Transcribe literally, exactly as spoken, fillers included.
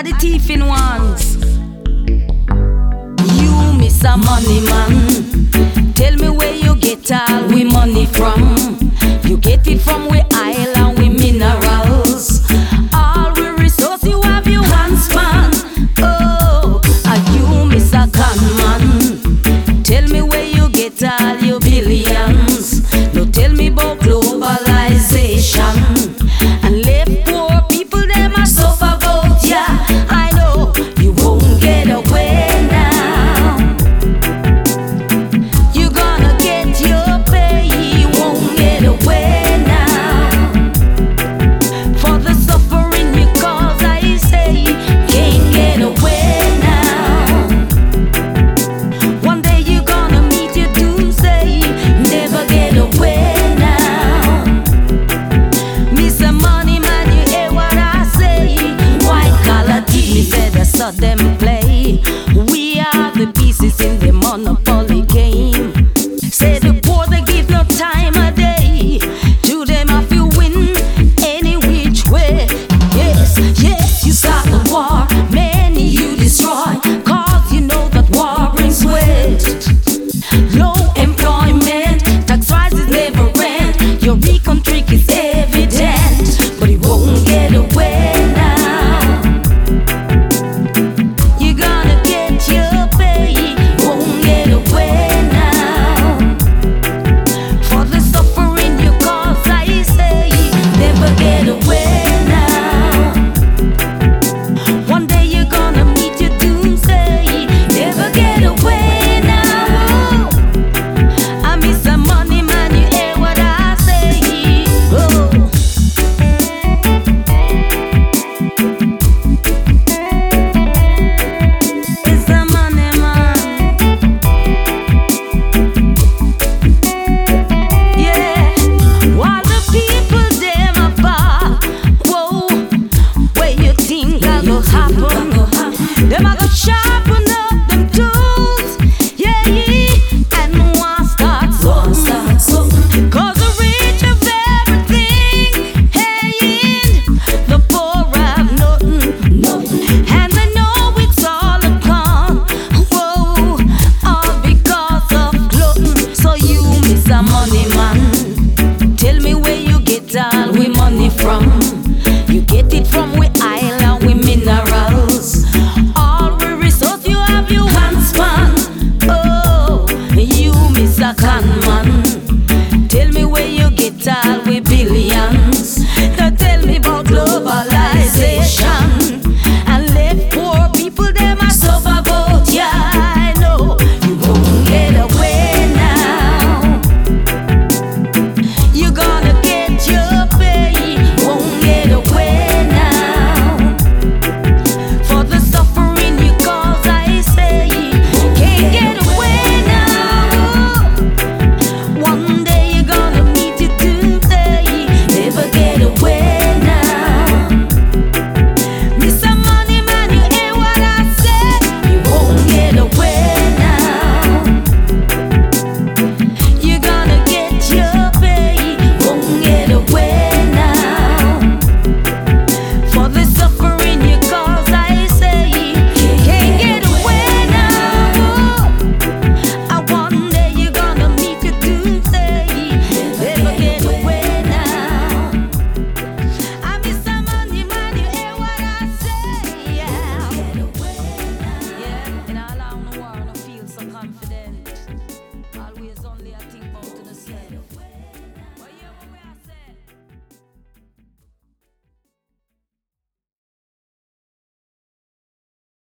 are the thieving ones. You miss a money man. Tell me where you get all we money from. You get it from we oil and we minerals. All we resource you have you hands man. Oh, and you miss a con man. Tell me where you get all your billions. No tell me about globalization and left poor people them a suffer about ya. I know you won't get away now. You gonna get your pay, you won't get away now. For the suffering you cause, I say, can't get away now. One day you gonna meet your doomsday, never get away now. Mister Money Man, you hear what I say? White collar thief, me said I saw them play. We are the pieces in the monopoly game. Say the poor they give no time a day. To them if you win any which way. Yes, yes, you start the war, many you destroy. Cause you know that war brings waste. Low employment, tax rises never end. Your recon trick is evident, but it won't get away now. You're gonna get your pay, won't get away now. For the suffering you cause, I say, never get away now. One day you're gonna meet your doomsday, never get away now. I miss a money man, you hear what I say? Oh. It's a money man. Yeah. While the people them apart, whoa, where you think I go happen? Them I go sharpen up them tools, yeah, yeah, and one start so. Cause the rich have everything, hey, the poor have nothing, and they know it's all a con, whoa, all because of glutton. So you miss a money man. Tell me where you get all we money from. You get it from we oil and we minerals. All we resource you have you hands man. Oh, you miss a con man.